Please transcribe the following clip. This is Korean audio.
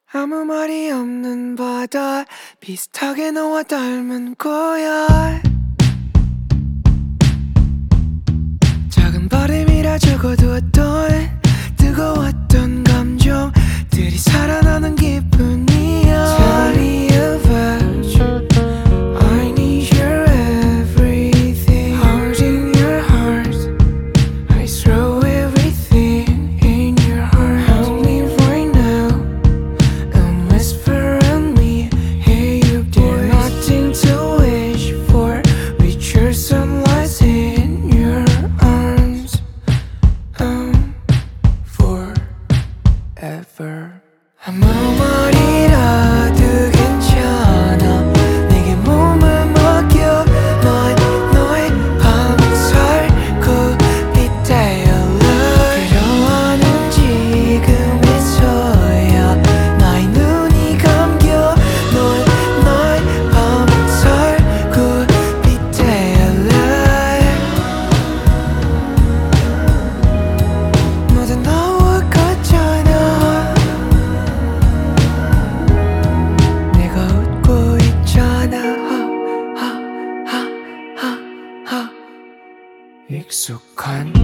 아무 말이 없는 바다 비슷하게 너와 닮은 거야. 작은 바람이라 적어두었던 뜨거웠던 감정들이 살아나는 기분이야. Tell me about you. I need your everything. Heart in your heart. I throw everything in your heart. Help me right now and whisper on me. Hey you boy, nothing to wish for. With your sunlight in your arms. Forever. 아무 말이라도 괜찮아. 내게 몸을 맡겨. 넌 너의 밤을 살고 빗대어 그려하는 지금에서야 나의 눈이 감겨. 넌 너의 밤을 살고 빗대어 너도 나와 같잖아. 내가 웃고 있잖아. 익숙한